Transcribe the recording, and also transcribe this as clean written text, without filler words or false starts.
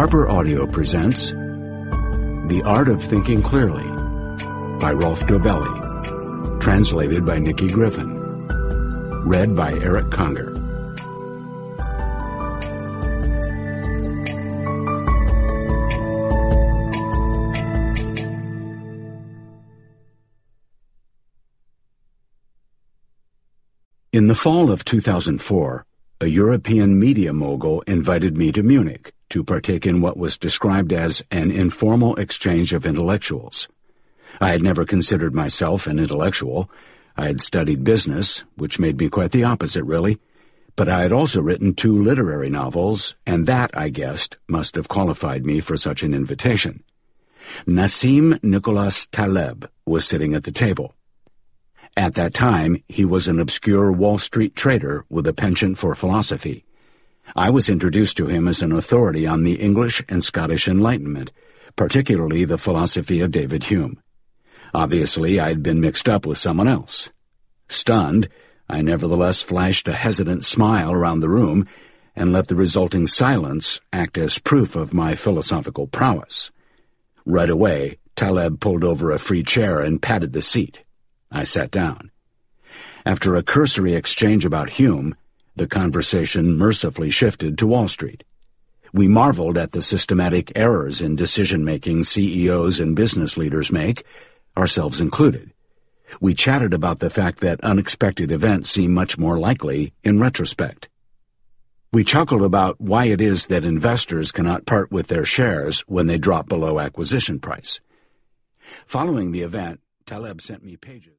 Harper Audio presents The Art of Thinking Clearly by Rolf Dobelli, translated by Nikki Griffin, read by Eric Conger. In the fall of 2004, a European media mogul invited me to Munich to partake in what was described as an informal exchange of intellectuals. I had never considered myself an intellectual. I had studied business, which made me quite the opposite, really. But I had also written 2 literary novels, and that, I guessed, must have qualified me for such an invitation. Nassim Nicholas Taleb was sitting at the table. At that time, he was an obscure Wall Street trader with a penchant for philosophy. I was introduced to him as an authority on the English and Scottish Enlightenment, particularly the philosophy of David Hume. Obviously, I had been mixed up with someone else. Stunned, I nevertheless flashed a hesitant smile around the room and let the resulting silence act as proof of my philosophical prowess. Right away, Taleb pulled over a free chair and patted the seat. I sat down. After a cursory exchange about Hume, the conversation mercifully shifted to Wall Street. We marveled at the systematic errors in decision-making CEOs and business leaders make, ourselves included. We chatted about the fact that unexpected events seem much more likely in retrospect. We chuckled about why it is that investors cannot part with their shares when they drop below acquisition price. Following the event, Taleb sent me pages.